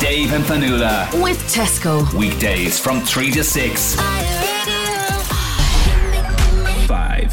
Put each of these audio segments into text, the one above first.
Dave and Fanula. With Tesco. Weekdays from 3 to 6. 5.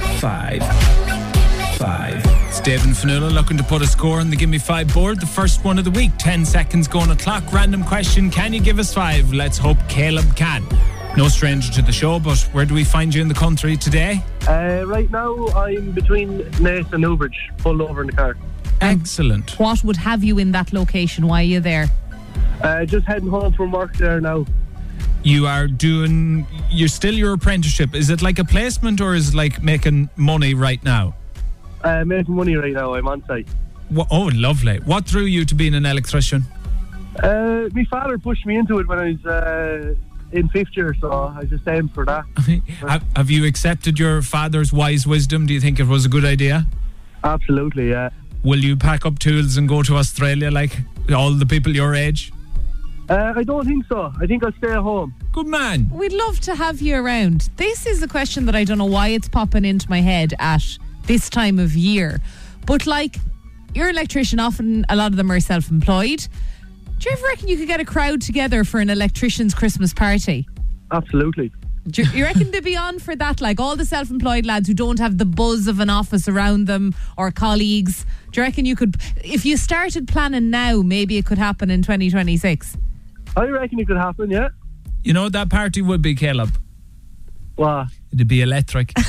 It's Dave and Fanula looking to put a score on the Gimme 5 board. The first one of the week. 10 seconds going on clock. Random question. Can you give us 5? Let's hope Caleb can. No stranger to the show, but where do we find you in the country today? Right now, I'm between Naas and Newbridge, pulled over in the car. Excellent. What would have you in that location? Why are you there? Just heading home from work there now. You're still your apprenticeship. Is it like a placement or is it like making money right now? Making money right now, I'm on site. Oh, lovely. What drew you to being an electrician? My father pushed me into it when I was in 5th year, so I just aimed for that. Have you accepted your father's wise wisdom? Do you think it was a good idea? Absolutely, yeah. Will you pack up tools and go to Australia like all the people your age? I don't think so. I think I'll stay at home. Good man. We'd love to have you around. This is a question that I don't know why it's popping into my head at this time of year. But like, you're an electrician, often a lot of them are self-employed. Do you ever reckon you could get a crowd together for an electrician's Christmas party? Absolutely. Do you reckon they'd be on for that? Like all the self-employed lads who don't have the buzz of an office around them or colleagues. Do you reckon you could, if you started planning now, maybe it could happen in 2026? I reckon it could happen, yeah. You know what that party would be, Caleb? What? It'd be electric. I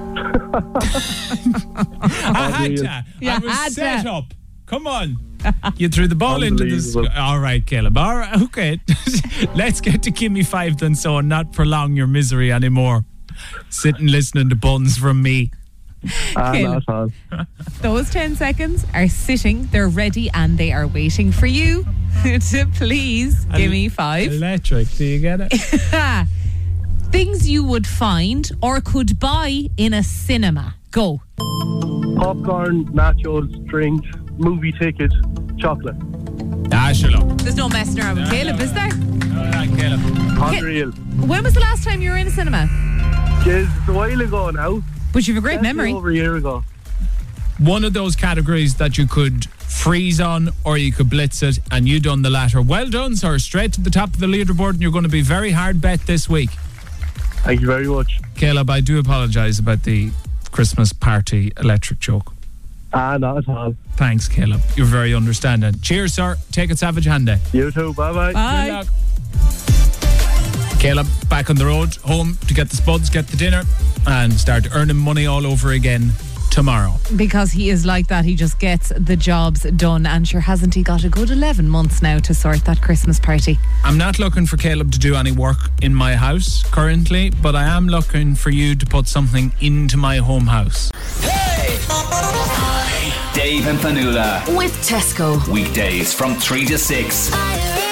had to. I was set up. Come on. You threw the ball into the sky. All right, Caleb. All right, okay. Let's get to Gimme 5 then, so not prolong your misery anymore. Sitting listening to buns from me. Caleb, those 10 seconds are sitting, they're ready, and they are waiting for you to please give me 5. Electric, do you get it? Things you would find or could buy in a cinema. Go. Popcorn, nachos, drinks, movie ticket, chocolate. Shut up. There's no messing around with Caleb, is there? No, Caleb. Unreal. When was the last time you were in a cinema? It's a while ago now. But you have a great memory. Over a year ago. One of those categories that you could freeze on or you could blitz it, and you done the latter. Well done, sir. Straight to the top of the leaderboard, and you're going to be very hard bet this week. Thank you very much. Caleb, I do apologise about the Christmas party electric joke. Not at all. Thanks, Caleb. You're very understanding. Cheers, sir. Take it savage handy. You too. Bye-bye. Bye. Good luck. Caleb, back on the road, home to get the spuds, get the dinner, and start earning money all over again tomorrow. Because he is like that. He just gets the jobs done. And sure, hasn't he got a good 11 months now to sort that Christmas party? I'm not looking for Caleb to do any work in my house currently, but I am looking for you to put something into my home house. Hey! Dave and Fanula. With Tesco. Weekdays from 3 to 6.